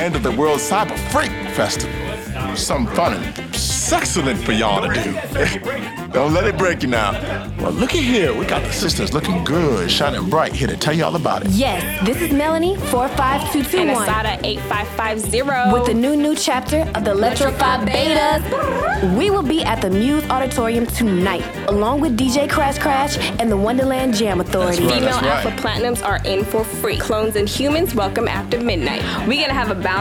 end of the World Cyber Freak Festival. Something fun and excellent for y'all to do. Don't let it break you now. Well, looky here. We got the sisters looking good, shining bright here to tell you all about it. Yes, this is Melanie, 45221. And Asada, 8550. With the new chapter of the Electrified Betas. We will be at the Muse Auditorium tonight, along with DJ Crash Crash and the Wonderland Jam Authority. Female Alpha Platinums are in for free. Clones and humans welcome after midnight. We're gonna have a